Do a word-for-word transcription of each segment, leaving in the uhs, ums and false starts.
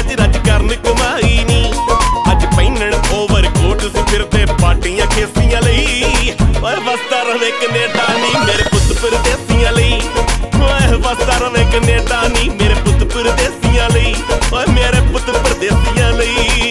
रज रज करन कमाई नी अज पैनण ओवरकोट सी फिरदे पार्टियां खेसियां लई ओए वसदा रवे कनेडा नी मेरे पुत्त परदेसियां लई ओए वसदा रवे कनेडा नी मेरे पुत्त परदेसियां लई ओए मेरे पुत्त परदेसियां लई।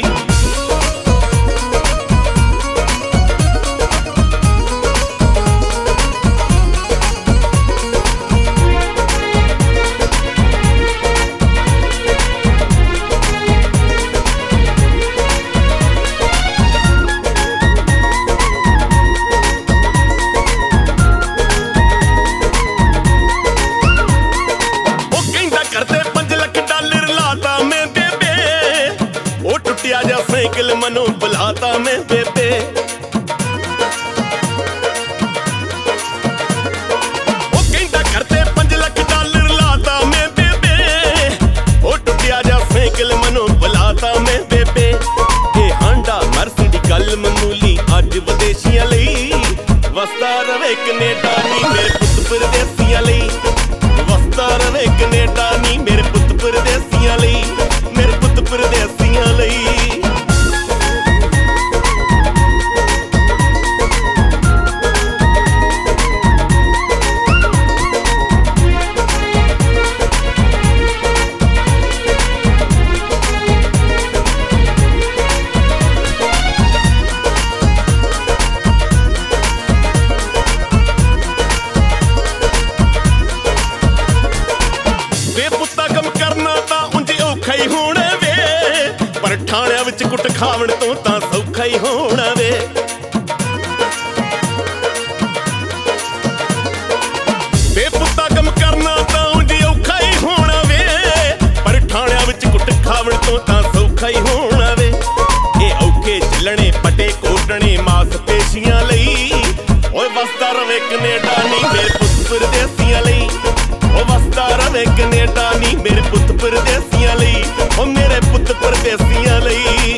साइकिल मनो बुलाता मैं बेबे ओ कहंदा करते पांच लाख डॉलर लाता मैं बेबे ओ टुटिया जा साइकिल मनो बुलाता मैं बेबे ए हांडा मर्सिडी गल मामूली अज विदेशियां लई वसदा रवे कनेडा नी मेरे पुत्त परदेसियां लई वसदा रवे कनेडा नी मेरे पुत्त परदेसियां लई मेरे पुत्त परदेसियां लई। ठाणिया विच कुट खावण तो तां सौखा ही होना वे बेपुत्ता कम करना तां उंज औखा ही होना वे पर ठाणिया विच कुट खावण तो तां सौखा ही होना वे ए औखे झलणे पटे कोटणे मास पेशियां लई ओए वसदा रवे कनेडा नी मेरे पुत्त परदेसियां लई ओ वसदा रवे कनेडा नी मेरे पुत्त परदेसियां लई ओ मेरे पुत्त परदेसियां लई।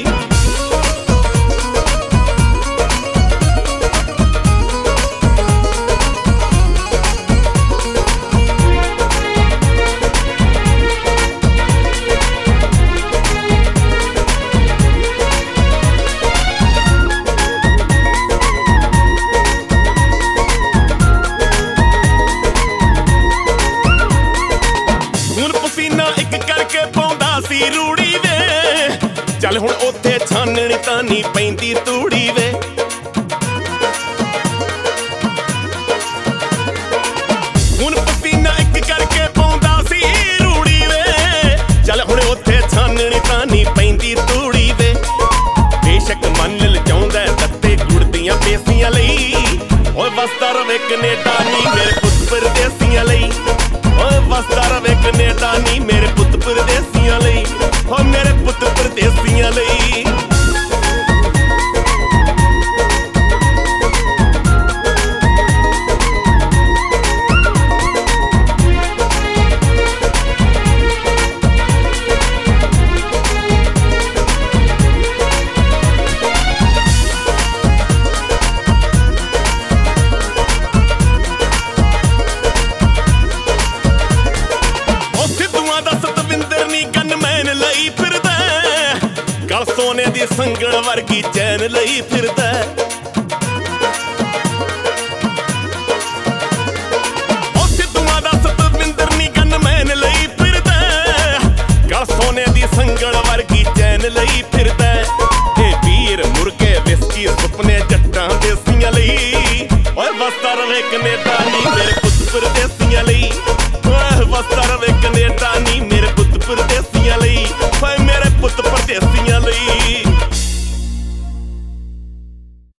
रूड़ी वे चल हुण ओथे छाननी तानी पैंदी तूड़ी वे हुण पसीना एक करके पौंदा सी रूड़ी वे चल हुण ओथे छाननी तानी पैंदी तूड़ी वे बेशक मन लचाउंदा तत्ते गुड़दियां पेसियां लई ओए वसदा रवे कनेडा नी मेरे पुत्त परदेसियां लई ओए वसदा रवे कनेडा नी मेरे पुत्त परदेसियां लई ओ मेरे पुत्त परदेसियां लई। सोने दी संगल वर्गी चैन लई फिरदा ओ सिद्धूआं दा सतविंदर नी गनमैन लई फिरदा गल सोने दी संगल वर्गी चैन लई फिरदा ए वीर मुर्गे विस्की सुपने जट्टां देसियां लई ओए वसदा रवे कनेडा नी मेरे पुत्त परदेसियां लई ओए वसदा रवे कनेडा नी मेरे पुत्त परदेसियां